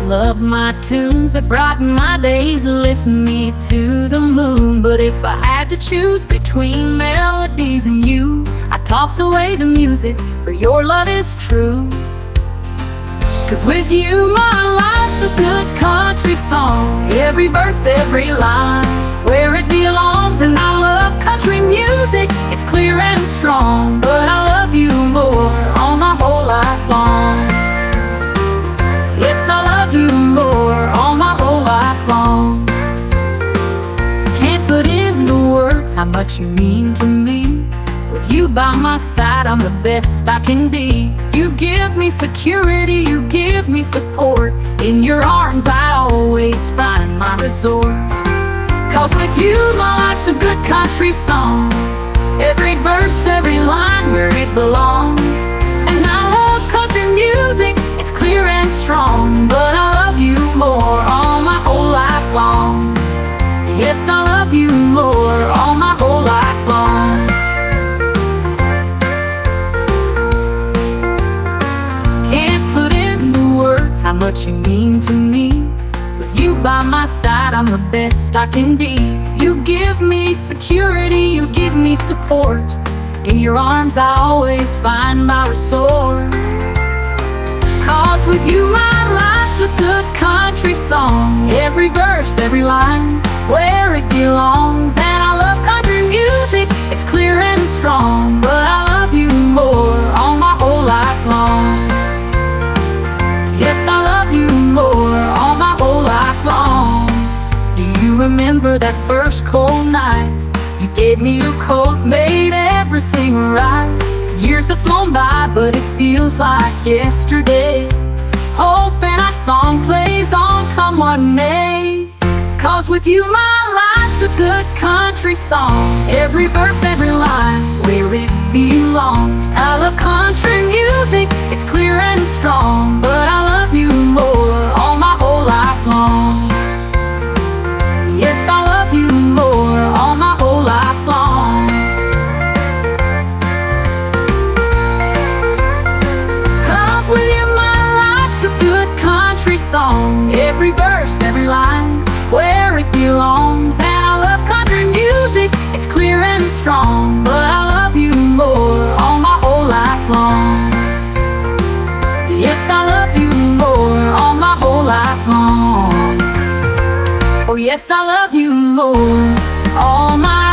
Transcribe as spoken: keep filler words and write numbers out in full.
Love my tunes that brighten my days, lift me to the moon. But if I had to choose between melodies and you, I'd toss away the music, for your love is true. Cause with you my life's a good country song, every verse, every line, where it belongs. And I love country music, it's clear and strong, but I love you more all my whole life long. Yes, I love you more all my whole life long. Can't put into words how much you mean to me. With you by my side, I'm the best I can be. You give me security, you give me support. In your arms I always find my resort. Cause with you my life's a good country song, every verse, every line, where it belongs. And I love country music, it's clear and strong, but I love you more all my whole life long. Yes, I love you more all my whole life long. Can't put into words how much you mean to me. With you by my side, I'm the best I can be. You give me security, you give me support. In your arms I always find my resort. Cause with you my life's a good country song, every verse, every line, where it belongs. And I love country music, it's clear and strong, but I love you more all my whole life long. Yes, I love you more all my whole life long. Do you remember that first cold night? You gave me your coat, made everything right. Years have flown by, but it feels like yesterday. Hope and our song plays on, come what may. Cause with you my life's a good country song, every verse, every line, where it belongs. I love country music, it's clear and strong, but I love you more all my whole life long. Yes, I love you more all my whole life long. Cause with you my life's a good country song, every verse, every line, where it belongs. And I love country music, it's clear and strong, but I love you more all my whole life long. Yes, I love you more all my whole life long. Oh yes, I love you more all my